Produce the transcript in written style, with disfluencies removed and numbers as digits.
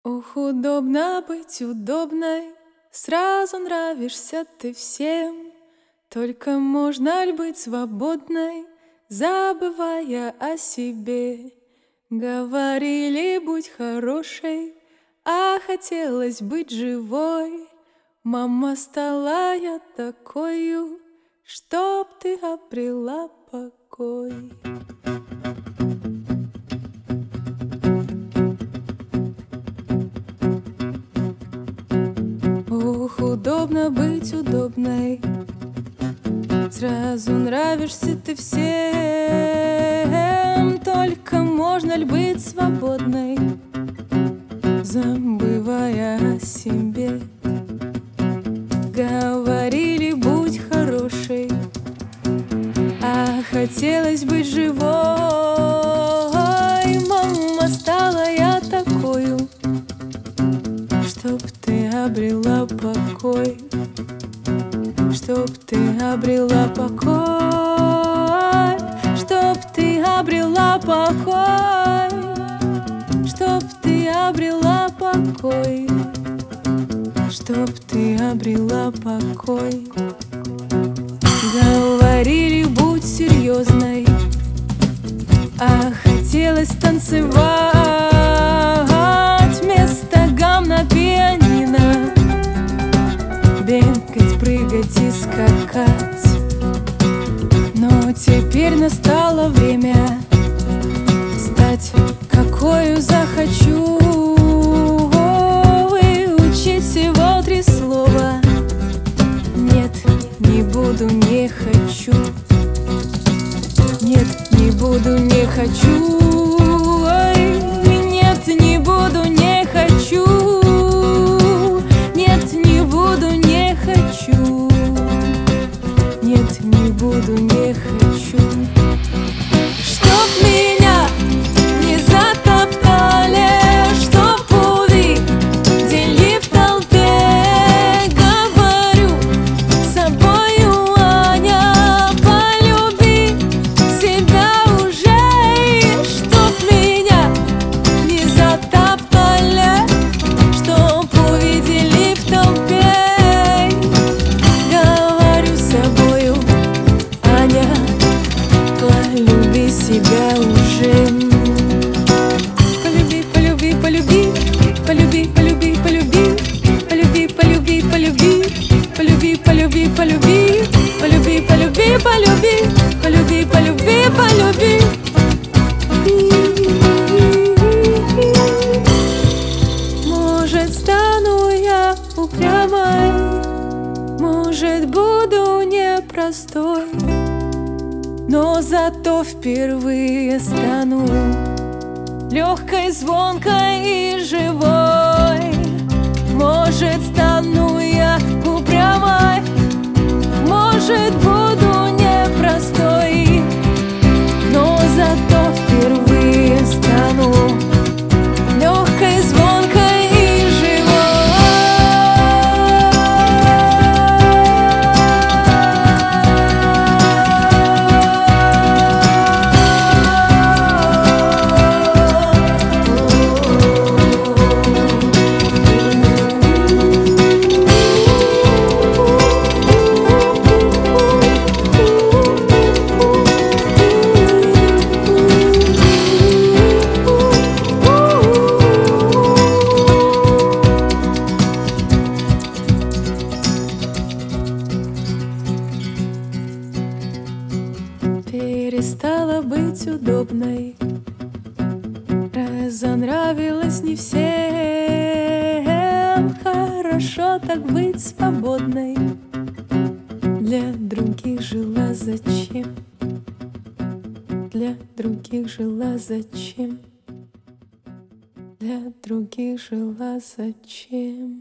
Ох, удобно быть удобной, сразу нравишься ты всем. Только можно ли быть свободной, забывая о себе? Говорили, будь хорошей, а хотелось быть живой. Мама, стала я такою, чтоб ты обрела покой. Ох, удобно быть удобной, сразу нравишься ты всем. Только можно ли быть свободной, забывая о себе? Говорили, будь хорошей, а хотелось быть живой. Мама, стала я такою, чтоб ты обрела покой, чтоб ты обрела покой, чтоб ты обрела покой, чтоб ты обрела покой, чтоб ты обрела покой. Говорили, будь серьезной, а хотелось танцевать вместо гам на пианино, бегать, прыгать и скакать. Но теперь настало время стать, какою захочу, выучить всего 3 слова: нет, не буду, не хочу. Нет, не буду, не хочу. Ой, нет, не буду, не хочу. Нет, не буду, не хочу. Нет, не буду, не хочу. Чтоб меня не затоптали, чтоб увидели в толпе. Говорю с собою, Аня, полюби себя уже. Чтоб меня не затоптали, чтоб увидели в толпе. Говорю с собою, Аня, полюби себя уже. Полюби, полюби, полюби, полюби, полюби, полюби, полюби, полюби, полюби, полюби, полюби, полюби, полюби, полюби, полюби, полюби, полюби, полюби. Может, стану я упрямой, может, буду непростой, но зато впервые стану легкой, звонкой и живой. Может, стану я упрямой, может, буду непростой, но зато впервые стану легкой, звонкой и перестала быть удобной, разонравилась не всем. Хорошо так быть свободной, для других жила зачем? Для других жила зачем? Для других жила зачем?